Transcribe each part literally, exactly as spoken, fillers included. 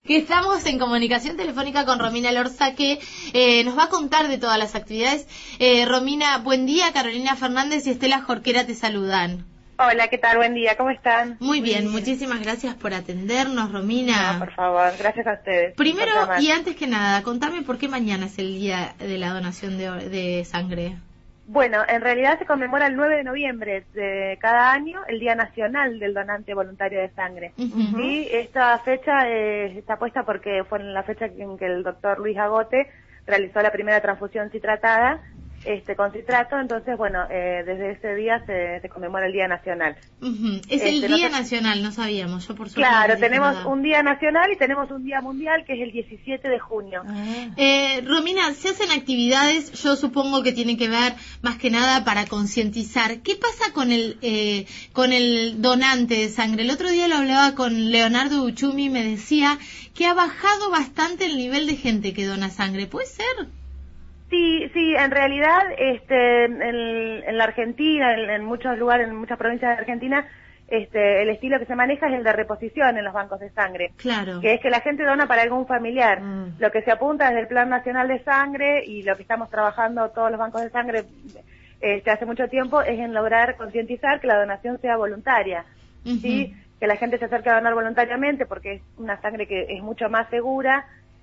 Que estamos en comunicación telefónica con Romina Lorza, que eh, nos va a contar de todas las actividades. Eh, Romina, buen día. Carolina Fernández y Estela Jorquera te saludan. Hola, ¿qué tal? Buen día, ¿cómo están? Muy bien, Muy bien. Muchísimas gracias por atendernos, Romina. No, por favor, gracias a ustedes. Primero y antes que nada, contame por qué mañana es el día de la donación de, de sangre. Bueno, en realidad se conmemora el nueve de noviembre de cada año el Día Nacional del Donante Voluntario de Sangre. Uh-huh. Y esta fecha eh, está puesta porque fue en la fecha en que el doctor Luis Agote realizó la primera transfusión citratada este con citrato, entonces bueno, eh, desde ese día se, se conmemora el Día Nacional. Uh-huh. Es este, el Día no sé... Nacional, no sabíamos, yo por suerte. Claro, no tenemos nada. un Día Nacional y tenemos un Día Mundial que es el diecisiete de junio. Ah. Eh, Romina, se hacen actividades, yo supongo que tienen que ver más que nada para concientizar. ¿Qué pasa con el eh, con el donante de sangre? El otro día lo hablaba con Leonardo Uchumi y me decía que ha bajado bastante el nivel de gente que dona sangre. ¿Puede ser? Sí, sí, en realidad este, en, en la Argentina, en, en muchos lugares, en muchas provincias de Argentina, este, el estilo que se maneja es el de reposición en los bancos de sangre. Claro. Que es que la gente dona para algún familiar. Mm. Lo que se apunta desde el Plan Nacional de Sangre y lo que estamos trabajando todos los bancos de sangre este, hace mucho tiempo es en lograr concientizar que la donación sea voluntaria. Uh-huh. ¿Sí? Que la gente se acerque a donar voluntariamente porque es una sangre que es mucho más segura.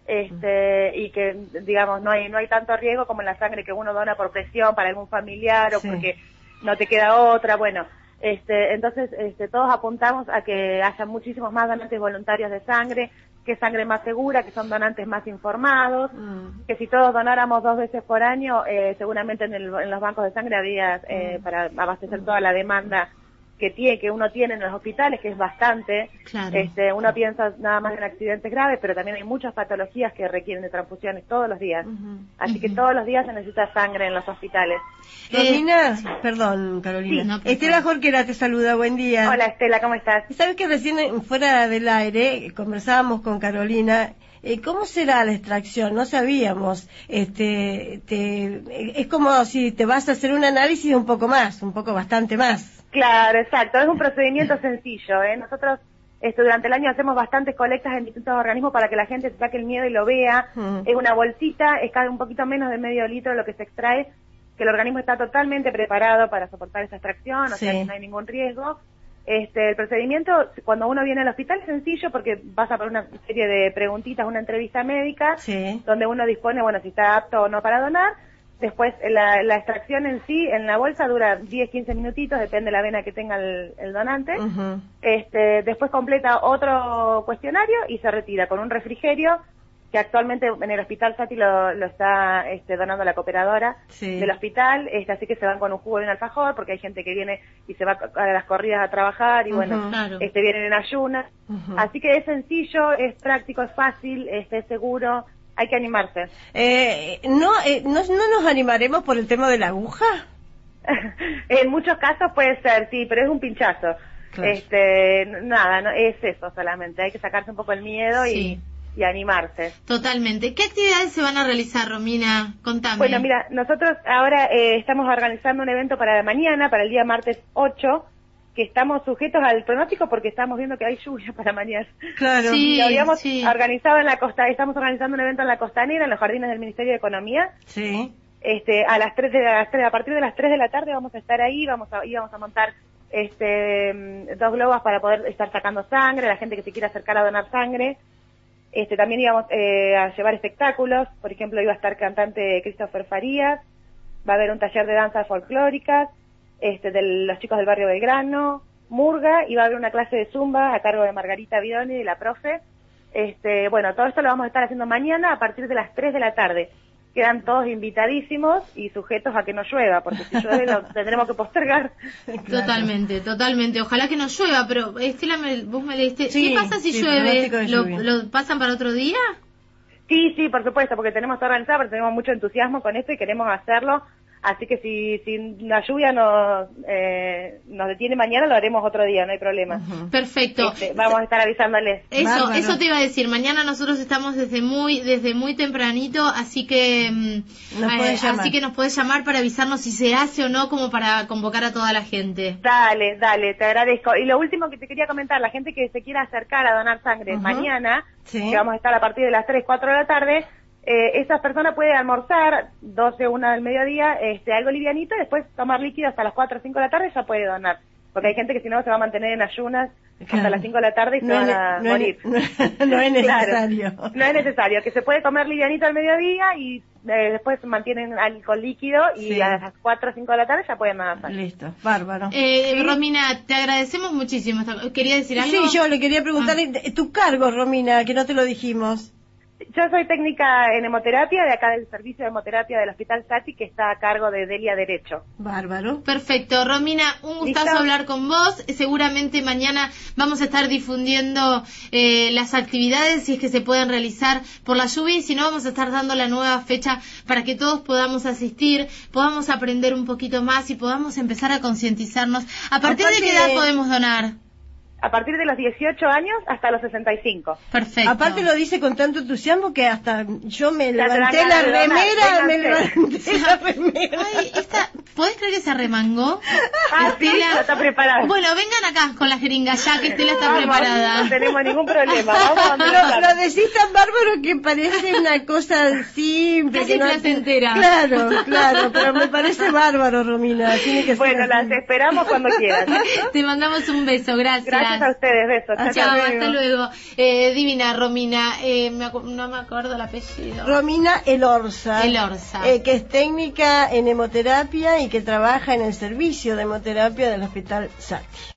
Este, y que digamos no hay no hay tanto riesgo como en la sangre que uno dona por presión para algún familiar o sí. Porque no te queda otra, bueno, este, entonces este, todos apuntamos a que haya muchísimos más donantes voluntarios de sangre, que es sangre más segura, que son donantes más informados, mm. que si todos donáramos dos veces por año, eh, seguramente en, el, en los bancos de sangre habría eh, mm. para abastecer mm. toda la demanda que tiene, que uno tiene en los hospitales, que es bastante. Claro. Este, uno piensa nada más en accidentes graves, pero también hay muchas patologías que requieren de transfusiones todos los días. Uh-huh. Así uh-huh. que todos los días se necesita sangre en los hospitales. Romina, eh, perdón, Carolina. Sí. No, Estela Jorquera te saluda, buen día. Hola, Estela, ¿cómo estás? ¿Sabes que recién fuera del aire conversábamos con Carolina? Eh, ¿Cómo será la extracción? No sabíamos. Este, te, es como si te vas a hacer un análisis un poco más, un poco bastante más. Claro, exacto. Es un procedimiento sencillo, ¿eh? Nosotros esto, durante el año hacemos bastantes colectas en distintos organismos para que la gente se saque el miedo y lo vea. Mm. Es una bolsita, es cada un poquito menos de medio litro lo que se extrae, que el organismo está totalmente preparado para soportar esa extracción, o sí. sea que no hay ningún riesgo. Este, el procedimiento, cuando uno viene al hospital, es sencillo porque pasa por una serie de preguntitas, una entrevista médica, sí. donde uno dispone, bueno, si está apto o no para donar. Después, la, la extracción en sí, en la bolsa, dura diez, quince minutitos, depende de la vena que tenga el, el donante. Uh-huh. Este, después completa otro cuestionario y se retira con un refrigerio, que actualmente en el Hospital Sati lo, lo está este, donando la cooperadora sí. del hospital, este, así que se van con un jugo y un alfajor, porque hay gente que viene y se va a las corridas a trabajar, y uh-huh, bueno, claro. este, vienen en ayunas. Uh-huh. Así que es sencillo, es práctico, es fácil, este, es seguro. Hay que animarse. Eh, no, eh, no, ¿No nos animaremos por el tema de la aguja? En muchos casos puede ser, sí, pero es un pinchazo. Claro. Este, nada, no, es eso solamente. Hay que sacarse un poco el miedo sí. y, y animarse. Totalmente. ¿Qué actividades se van a realizar, Romina? Contame. Bueno, mira, nosotros ahora eh, estamos organizando un evento para mañana, para el día martes ocho, que estamos sujetos al pronóstico porque estamos viendo que hay lluvia para mañana. Claro. Sí, lo habíamos sí. organizado en la costa, estamos organizando un evento en la Costanera, en los jardines del Ministerio de Economía. Sí. Este, a las tres de las tres, a partir de las tres de la tarde vamos a estar ahí, vamos a, y vamos a montar este dos globos para poder estar sacando sangre, la gente que se quiera acercar a donar sangre. Este, también íbamos eh, a llevar espectáculos, por ejemplo iba a estar cantante Christopher Farías, va a haber un taller de danzas folclóricas, este, de los chicos del barrio Belgrano, murga, y va a haber una clase de zumba a cargo de Margarita Bidoni, de la profe. Este, bueno, todo esto lo vamos a estar haciendo mañana a partir de las tres de la tarde. Quedan todos invitadísimos y sujetos a que no llueva, porque si llueve lo tendremos que postergar. Totalmente, totalmente. Ojalá que no llueva, pero Estela, me, vos me leíste. Sí, ¿qué pasa si sí, llueve? ¿Lo, ¿Lo pasan para otro día? Sí, sí, por supuesto, porque tenemos todo organizado, pero tenemos mucho entusiasmo con esto y queremos hacerlo Así que si, si la lluvia nos, eh, nos detiene mañana, lo haremos otro día, no hay problema. Uh-huh. Perfecto. Este, vamos a estar avisándoles. Eso, Bárbaro. eso te iba a decir. Mañana nosotros estamos desde muy, desde muy tempranito, así que, nos eh, llamar. así que nos podés llamar para avisarnos si se hace o no, como para convocar a toda la gente. Dale, dale, te agradezco. Y lo último que te quería comentar, la gente que se quiera acercar a donar sangre Uh-huh. mañana, Sí. que vamos a estar a partir de las tres, cuatro de la tarde, eh, esa persona puede almorzar doce, una del mediodía, este, algo livianito, y después tomar líquido hasta las cuatro o cinco de la tarde y ya puede donar. Porque hay gente que si no se va a mantener en ayunas Claro. hasta las cinco de la tarde y se No van es- a no morir. es, no, no es necesario. Claro, no es necesario, que se puede comer livianito al mediodía y eh, después mantienen alcohol líquido y Sí. a las cuatro o cinco de la tarde ya pueden donar sangre. Listo, bárbaro. Eh, Sí. Romina, te agradecemos muchísimo. ¿Quería decir algo? Sí, yo le quería preguntar Ah. tu cargo, Romina, que no te lo dijimos. Yo soy técnica en hemoterapia de acá del servicio de hemoterapia del Hospital Sati, que está a cargo de Delia Derecho. Bárbaro. Perfecto, Romina, un gustazo ¿Listo? hablar con vos. Seguramente mañana vamos a estar difundiendo eh, las actividades, si es que se pueden realizar por la lluvia, y si no, vamos a estar dando la nueva fecha para que todos podamos asistir, podamos aprender un poquito más y podamos empezar a concientizarnos. ¿A partir de Aparte qué edad de- podemos donar? A partir de los dieciocho años hasta los sesenta y cinco. Perfecto. Aparte lo dice con tanto entusiasmo que hasta yo me Ya te dan levanté la ganas de donar, remera, me vénganse. levanté la remera. Ay, esta, ¿podés creer que se arremangó? Ah, sí, Estela- ya está preparada. Bueno, vengan acá con la jeringa ya, que Estela está Vamos, preparada. No tenemos ningún problema. Vamos a Lo, empezar. lo decís tan bárbaro que parece una cosa simple. Casi que no- placentera. Claro, claro, pero me parece bárbaro, Romina. Tiene que ser Bueno, así. las esperamos cuando quieran. Te mandamos un beso, gracias. Gracias a ustedes, besos. Chao, Chao, chao. hasta luego. Eh, divina Romina, eh, me acu- no me acuerdo el apellido. Romina Elorza, Elorza. eh, que es técnica en hemoterapia y que trabaja en el servicio de hemoterapia del Hospital Sati.